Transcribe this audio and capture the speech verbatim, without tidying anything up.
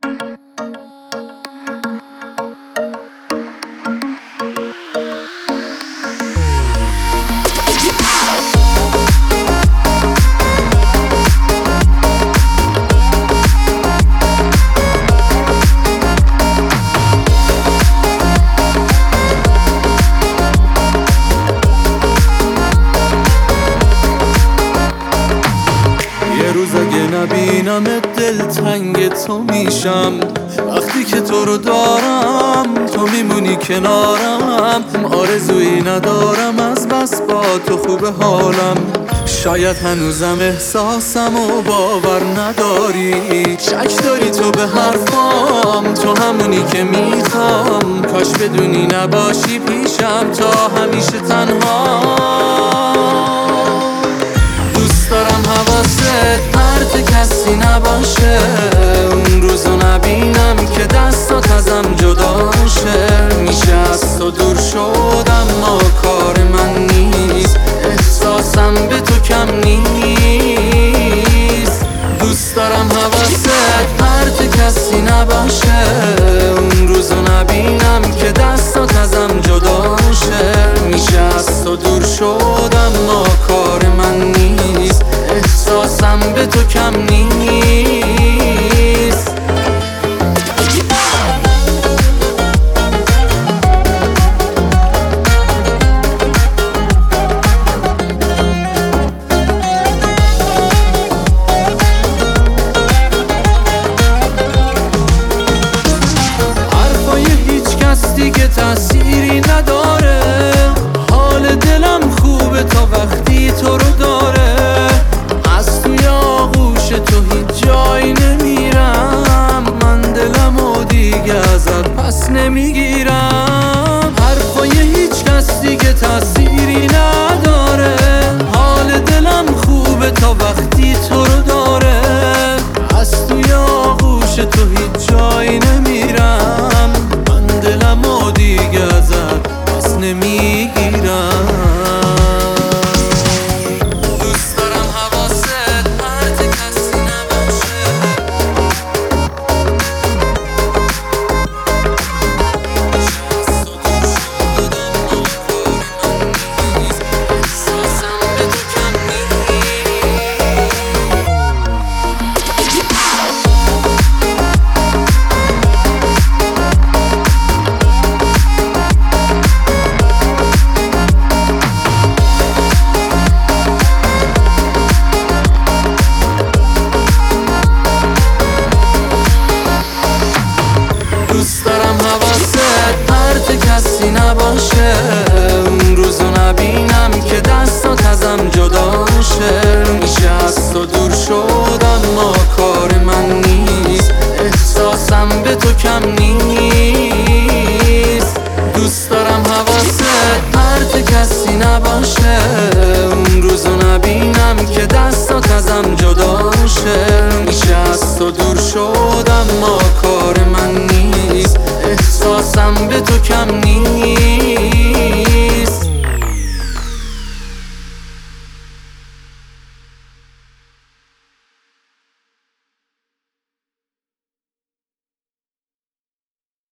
اگه نبینم دل تنگ تو میشم، وقتی که تو رو دارم تو میمونی کنارم. آرزویی ندارم از بس با تو خوب حالم، شاید هنوزم احساسم و باور نداری. شک داری تو به حرفام، تو همونی که میخوام. کاش بدونی نباشی پیشم تا همیشه تنها. دوست دارم حواست پرت کسی نباشه، اون روزو نبینم که دستات ازم جدا شه. میشه از تو دور شد اما کار من نیست، احساسم به تو کم نیست. دوست دارم حواست پرت کسی نباشه، اون روزو نبینم که دستات ازم جدا شه. میشه از تو دور شد اما کار من نیست، احساسم به تو کم نیست. حرفای هیچ کس دیگه تأثیری نداره، حال دلم خوبه تا وقتی تو رو داره. از توی آغوش تو هیچ جایی نمیرم، من دلمو دیگه ازت پس نمیگیرم. حرفای هیچ کس دیگه تأثیری نداره، حال دلم خوبه تا وقتی تو رو داره. از توی آغوش تو هیچ جایی نمیرم، من دلمو دیگه ازت پس نمیگیرم. دوست دارم حواست پرت کسی نباشه، اون روزو نبینم که دستات ازم جدا شه. میشه از تو دور شد اما کار من نیست، احساسم به تو کم نیست. دوست دارم حواست پرت کسی نباشه، اون روزو نبینم که دستات ازم جدا شه. میشه از تو دور شد اما کار من نیست، احساسم به تو کم نیست.